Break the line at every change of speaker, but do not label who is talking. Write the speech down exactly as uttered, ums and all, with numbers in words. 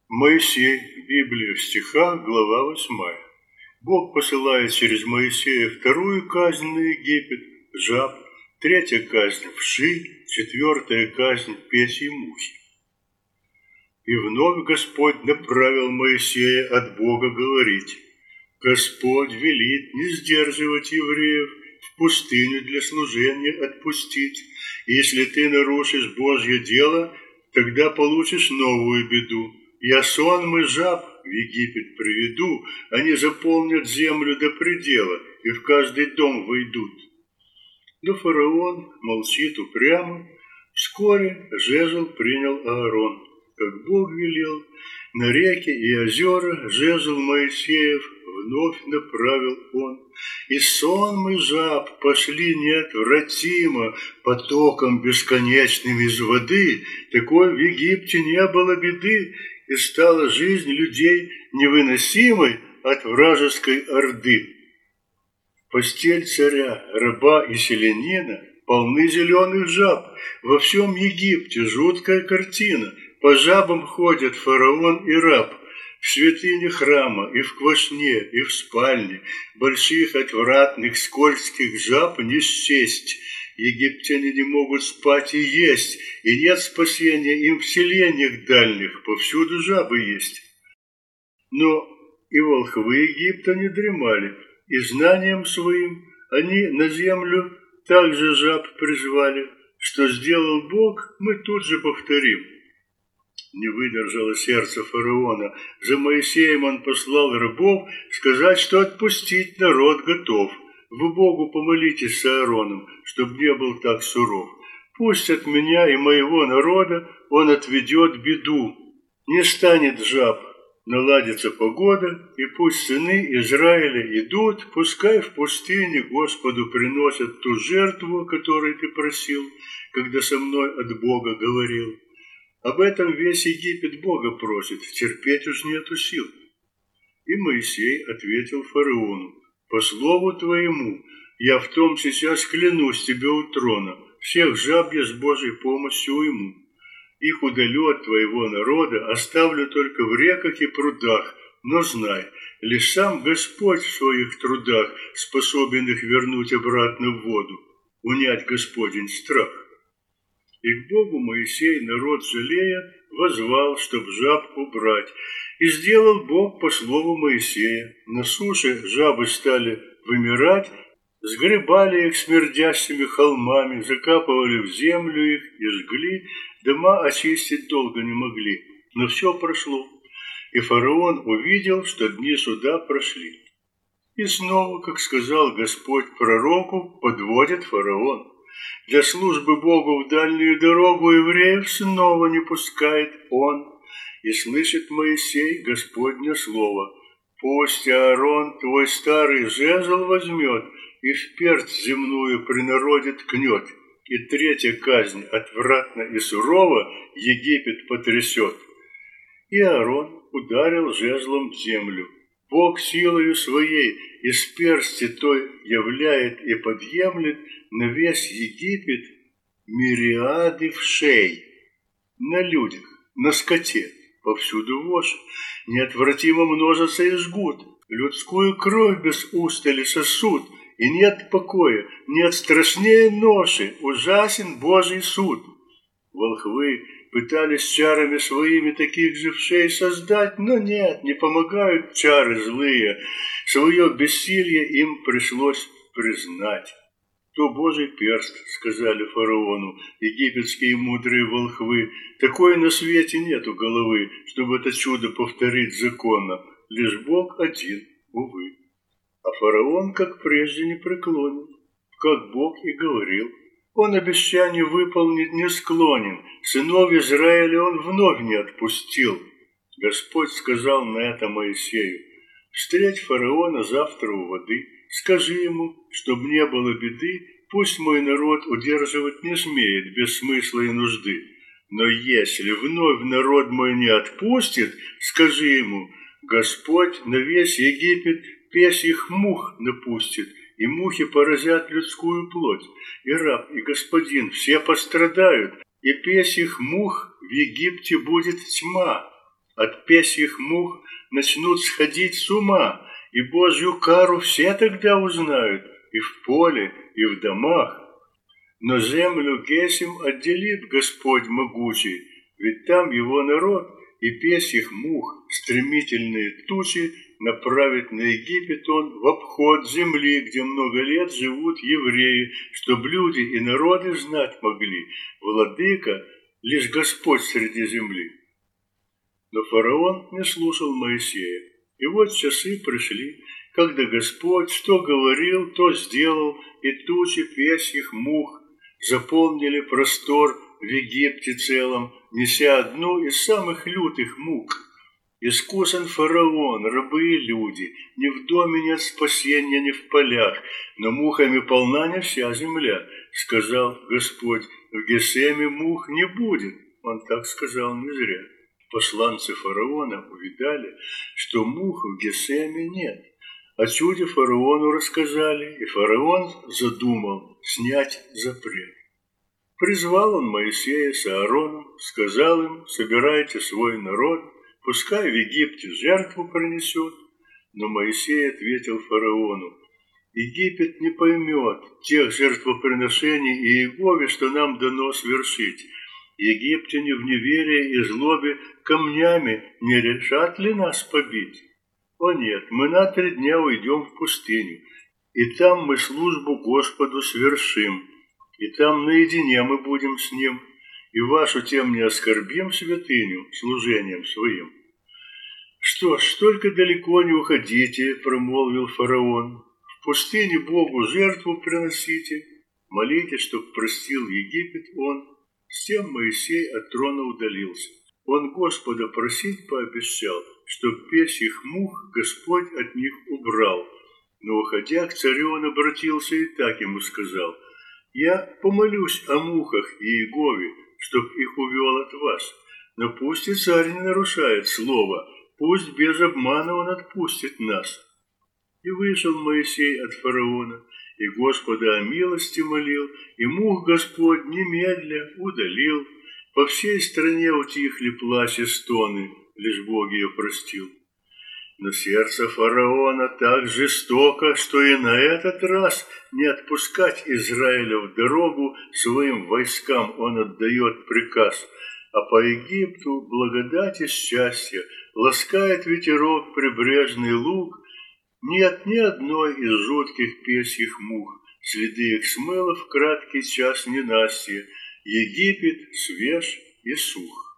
Моисей, Библия в стихах, глава восьмая. Бог посылает через Моисея вторую казнь на Египет, жаб, третья казнь вши, четвертая казнь песьи мухи. И вновь Господь направил Моисея от Бога говорить: Господь велит не сдерживать евреев, в пустыню для служения отпустить. И если ты нарушишь Божье дело, тогда получишь новую беду. Я сонмы жаб в Египет приведу, они заполнят землю до предела и в каждый дом войдут. Но фараон молчит упрямо. Вскоре жезл принял Аарон, как Бог велел. На реки и озера жезл Моисеев вновь направил он. И сонмы жаб пошли неотвратимо потоком бесконечным из воды. Такой в Египте не было беды, и стала жизнь людей невыносимой от вражеской орды. Постель царя, раба и селянина полны зеленых жаб. Во всем Египте жуткая картина. По жабам ходят фараон и раб. В святыне храма и в квашне, и в спальне больших отвратных скользких жаб не счесть. Египтяне не могут спать и есть, и нет спасения им в селениях дальних, повсюду жабы есть. Но и волхвы Египта не дремали, и знанием своим они на землю также жаб призвали. Что сделал Бог, мы тут же повторим. Не выдержало сердце фараона. За Моисеем он послал рабов сказать, что отпустить народ готов. Вы Богу помолитесь с Аароном, чтоб не был так суров. Пусть от меня и моего народа он отведет беду. Не станет жаб, наладится погода, и пусть сыны Израиля идут, пускай в пустыне Господу приносят ту жертву, которой ты просил, когда со мной от Бога говорил. Об этом весь Египет Бога просит, терпеть уж нету сил. И Моисей ответил фараону: по слову твоему, я в том сейчас клянусь тебе у трона, всех жаб я с Божьей помощью уйму. Их удалю от твоего народа, оставлю только в реках и прудах, но знай, лишь сам Господь в своих трудах способен их вернуть обратно в воду, унять Господень страх. И к Богу Моисей, народ жалея, возвал, чтоб жаб убрать. И сделал Бог по слову Моисея. На суше жабы стали вымирать, сгребали их смердящими холмами, закапывали в землю их и жгли, дома очистить долго не могли, но все прошло. И фараон увидел, что дни суда прошли. И снова, как сказал Господь пророку, подводит фараон. Для службы Богу в дальнюю дорогу евреев снова не пускает он. И слышит Моисей Господне слово: пусть Аарон твой старый жезл возьмет и в персть земную при народе ткнет, и третья казнь отвратно и сурово Египет потрясет. И Аарон ударил жезлом в землю. Бог силою своей из персти той являет и подъемлет на весь Египет мириады вшей, на людях, на скоте. Повсюду вошь, неотвратимо множатся и жгут, людскую кровь без устали сосуд, и нет покоя, нет страшнее ноши, ужасен Божий суд. Волхвы пытались чарами своими таких же вшей создать, но нет, не помогают чары злые, свое бессилие им пришлось признать. То Божий перст, сказали фараону египетские мудрые волхвы, такой на свете нету головы, чтобы это чудо повторить законно, лишь Бог один, увы. А фараон, как прежде, не преклонен, как Бог и говорил. Он обещание выполнить не склонен, сынов Израиля он вновь не отпустил. Господь сказал на это Моисею: встреть фараона завтра у воды, скажи ему, чтоб не было беды, пусть мой народ удерживать не смеет без смысла и нужды. Но если вновь народ мой не отпустит, скажи ему: Господь на весь Египет песьих мух напустит, и мухи поразят людскую плоть, и раб, и господин все пострадают, и песьих мух в Египте будет тьма. от песьих мух начнут сходить с ума, и Божью кару все тогда узнают, и в поле, и в домах. Но землю Гесим отделит Господь могучий, ведь там его народ, и песьих мух стремительные тучи направит на Египет он в обход земли, где много лет живут евреи, чтоб люди и народы знать могли, владыка лишь Господь среди земли. Но фараон не слушал Моисея, и вот часы пришли, когда Господь что говорил, то сделал, и тучи песьих мух заполнили простор в Египте целом, неся одну из самых лютых мук. Искусен фараон, рабы и люди, ни в доме нет спасения, ни в полях, но мухами полна не вся земля, сказал Господь, в Гесеме мух не будет. Он так сказал не зря. Посланцы фараона увидали, что мух в Гесеме нет. О чуде фараону рассказали, и фараон задумал снять запрет. Призвал он Моисея с Аароном, сказал им, собирайте свой народ, пускай в Египте жертву принесет. Но Моисей ответил фараону, Египет не поймет тех жертвоприношений Иегове, что нам дано свершить. Египтяне в неверии и злобе камнями не решат ли нас побить? О нет, мы на три дня уйдем в пустыню, и там мы службу Господу свершим, и там наедине мы будем с Ним, и вашу тем не оскорбим святыню служением своим. Что ж, только далеко не уходите, промолвил фараон, в пустыне Богу жертву приносите, молитесь, чтоб простил Египет он. С тем Моисей от трона удалился. Он Господа просить пообещал, чтоб песьих мух Господь от них убрал. Но, уходя к царю, он обратился и так ему сказал, «Я помолюсь о мухах Иегове, чтоб их увел от вас. Но пусть и царь не нарушает слова, пусть без обмана он отпустит нас». И вышел Моисей от фараона, и Господа о милости молил, и мух Господь немедля удалил. По всей стране утихли плач и стоны, лишь Бог ее простил. Но сердце фараона так жестоко, что и на этот раз не отпускать Израиля в дорогу своим войскам он отдает приказ, а по Египту благодать и счастье ласкает ветерок прибрежный луг. Нет ни одной из жутких песьих мух, следы их смыло в краткий час ненастья, Египет свеж и сух.